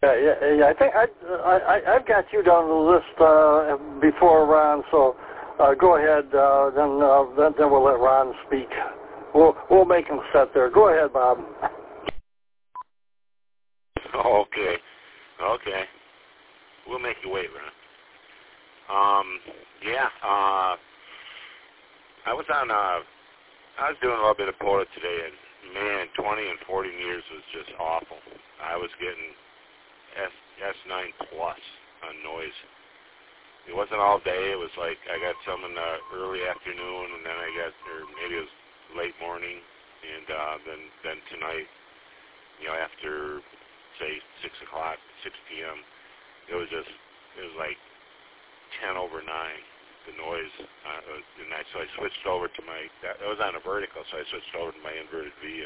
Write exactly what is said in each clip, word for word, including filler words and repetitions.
Yeah, yeah, yeah. I think I, I, I've got you down the list uh, before Ron, so uh, go ahead. Uh, then, uh, then, then we'll let Ron speak. We'll, we'll make him set there. Go ahead, Bob. Oh, okay, okay. We'll make you wait, Ron. Um, yeah. Uh, I was on. Uh, I was doing a little bit of Pota today, and man, twenty and forty meters was just awful. I was getting S S nine plus on noise. It wasn't all day. It was like I got some in the early afternoon, and then I got, or maybe it was late morning, and uh, then then tonight, you know, after say six o'clock, six p.m., it was just it was like ten over nine. The noise, uh, and I, so I switched over to my. That, it was on a vertical, so I switched over to my inverted V, and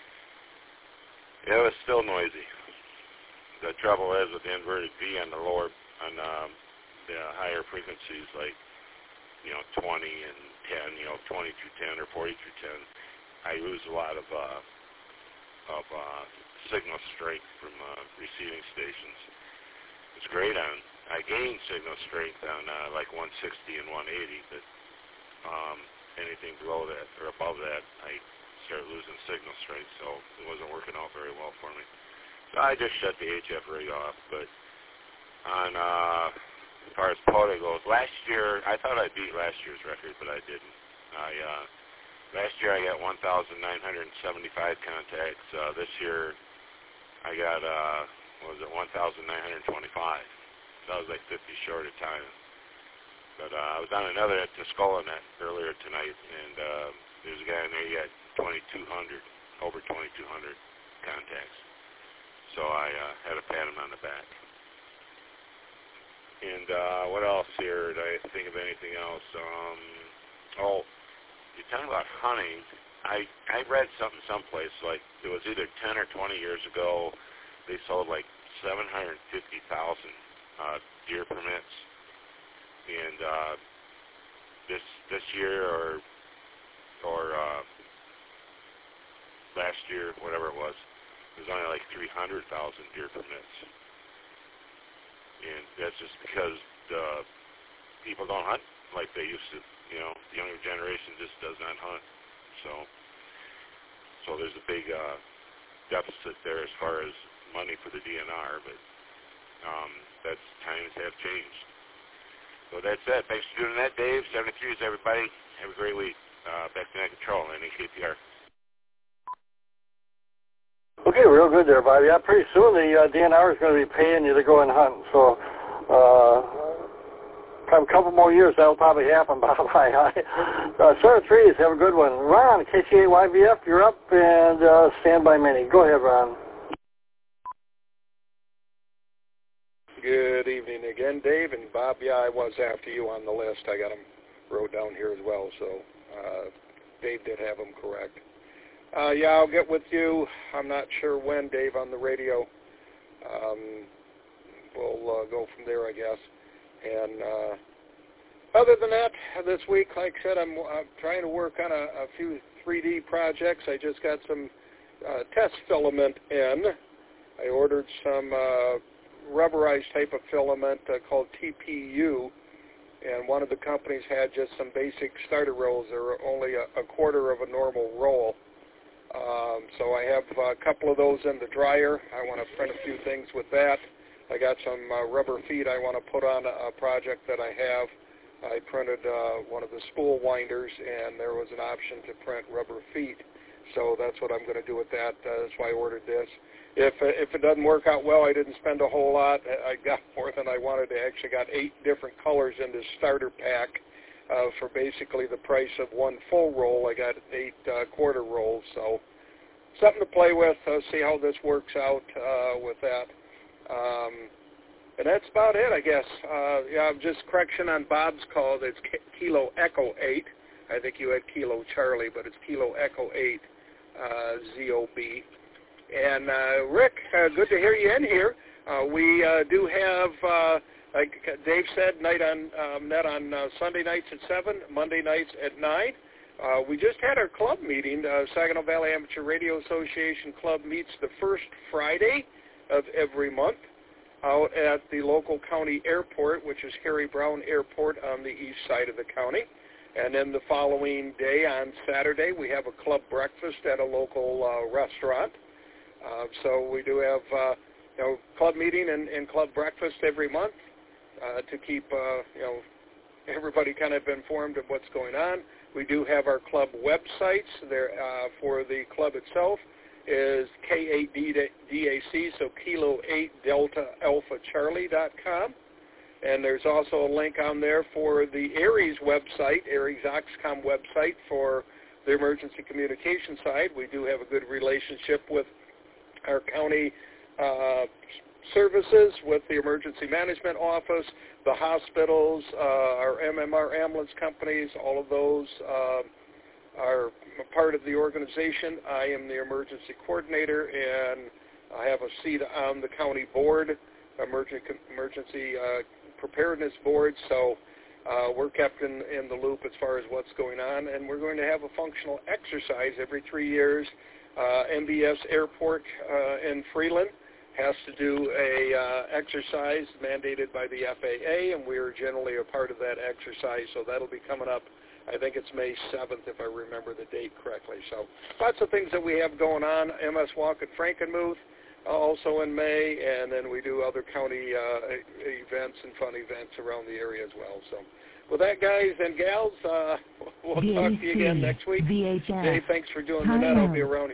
it was still noisy. The trouble is with the inverted V on the lower, on um, the higher frequencies, like you know twenty and ten, you know twenty through ten or forty through ten, I lose a lot of uh, of uh, signal strength from uh, receiving stations. It's great on. I gain signal strength on uh, like one sixty and one eighty, but um, anything below that or above that, I start losing signal strength, so it wasn't working out very well for me. So I just shut the H F rig off. But on uh, as far as Pota goes, last year I thought I beat last year's record, but I didn't. I uh, last year I got one thousand nine hundred seventy-five contacts. Uh, this year I got uh, what was it, one thousand nine hundred twenty-five. So I was like fifty short of time. But uh, I was on another at Tuscola-Net earlier tonight, and uh, there's a guy in there, he got twenty-two hundred, over twenty-two hundred contacts. So I uh, had to pat him on the back. And uh, what else here? Did I think of anything else? Um, oh, you're talking about hunting. I, I read something someplace, like it was either ten or twenty years ago, they sold like seven hundred fifty thousand Uh, deer permits, and uh, this this year or or uh, last year, whatever it was, it was only like three hundred thousand deer permits, and that's just because the people don't hunt like they used to. You know, the younger generation just does not hunt, so so there's a big uh, deficit there as far as money for the D N R, but. Um, that's times have changed. So that's it. Thanks for doing that, Dave. seventy-threes, everybody. Have a great week. Uh, back to Net Control, N A K P R. Okay, real good there, Bob. Yeah, pretty soon the uh, D N R is going to be paying you to go and hunt. So, uh, a couple more years, that'll probably happen, Bob. Hi, hi. Uh, seventy-threes, have a good one. Ron, K C A Y V F, you're up, and uh, stand by mini. Go ahead, Ron. Good evening again, Dave. And Bob, yeah, I was after you on the list. I got them wrote down here as well, so uh, Dave did have them correct. Uh, yeah, I'll get with you. I'm not sure when, Dave, on the radio. Um, we'll uh, go from there, I guess. And uh, other than that, this week, like I said, I'm, I'm trying to work on a, a few three D projects. I just got some uh, test filament in. I ordered some uh, rubberized type of filament uh, called T P U, and one of the companies had just some basic starter rolls. They were only a, a quarter of a normal roll. Um, so I have a couple of those in the dryer. I want to print a few things with that. I got some uh, rubber feet I want to put on a, a project that I have. I printed uh, one of the spool winders, and there was an option to print rubber feet. So that's what I'm going to do with that. Uh, that's why I ordered this. If if it doesn't work out well, I didn't spend a whole lot. I got more than I wanted. I actually got eight different colors in this starter pack uh, for basically the price of one full roll. I got eight uh, quarter rolls. So something to play with. Uh, see how this works out uh, with that. Um, and that's about it, I guess. Uh, yeah, just correction on Bob's call. It's Kilo Echo eight. I think you had Kilo Charlie, but it's Kilo Echo eight uh, Z O B. And uh, Rick, uh, good to hear you in here. Uh, we uh, do have, uh, like Dave said, night on um, net on uh, Sunday nights at seven, Monday nights at nine. Uh, we just had our club meeting. Uh, Saginaw Valley Amateur Radio Association Club meets the first Friday of every month. out at the local county airport, which is Harry Brown Airport on the east side of the county. And then the following day, on Saturday, we have a club breakfast at a local uh, restaurant. Uh, so we do have uh, you know, club meeting and, and club breakfast every month uh, to keep uh, you know everybody kind of informed of what's going on. We do have our club websites there uh, for the club itself is K eight D A C, so Kilo eight Delta Alpha Charlie dot com. And there's also a link on there for the Aries website, Aries Oxcom website for the emergency communication side. We do have a good relationship with our county uh, services, with the emergency management office, the hospitals, uh, our M M R ambulance companies, all of those uh, are part of the organization. I am the emergency coordinator, and I have a seat on the county board, emergency, emergency uh, preparedness board, so uh, we're kept in, in the loop as far as what's going on, and we're going to have a functional exercise every three years. Uh, M B S Airport uh, in Freeland has to do a uh, exercise mandated by the F A A, and we are generally a part of that exercise, so that'll be coming up. I think it's May seventh, if I remember the date correctly. So lots of things that we have going on. M S Walk at Frankenmuth also in May, and then we do other county uh, events and fun events around the area as well. So with that, guys and gals, uh, we'll talk to you again next week. V H S. Dave, thanks for doing that. I'll be around